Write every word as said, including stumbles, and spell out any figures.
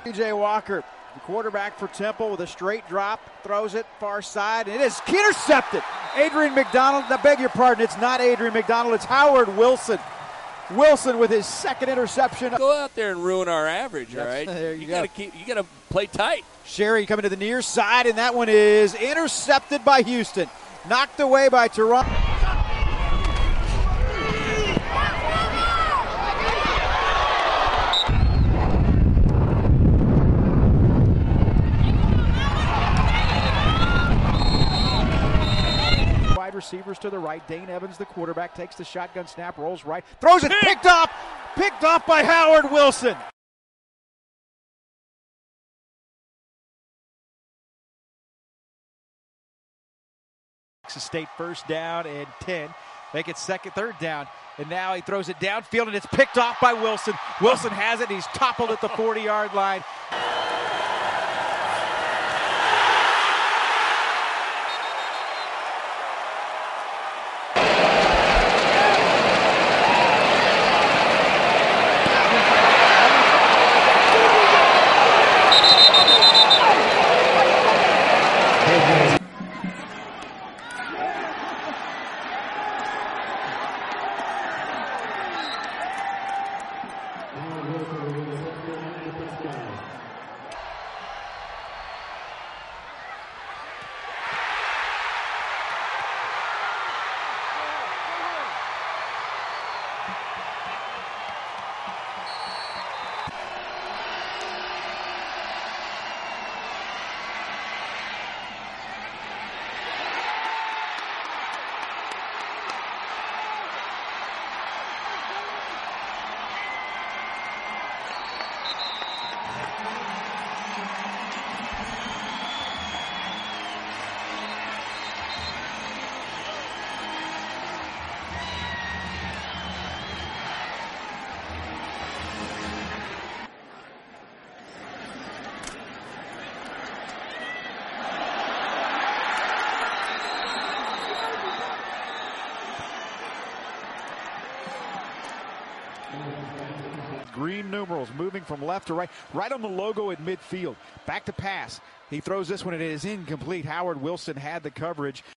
P J Walker, the quarterback for Temple, with a straight drop, throws it far side, and it is intercepted. Adrian McDonald, I beg your pardon, it's not Adrian McDonald, it's Howard Wilson. Wilson with his second interception. Go out there and ruin our average, all right? There you, you go. gotta keep. You gotta play tight. Sherry coming to the near side, and that one is intercepted by Houston. Knocked away by Toronto. Wide receivers to the right. Dane Evans, the quarterback, takes the shotgun snap, rolls right, throws it, picked off, picked off by Howard Wilson. Texas State first down and ten. Make it second, third down. And now he throws it downfield, and it's picked off by Wilson. Wilson has it. He's toppled at the forty-yard line. Green numerals moving from left to right, right on the logo at midfield. Back to pass. He throws this one, and it is incomplete. Howard Wilson had the coverage.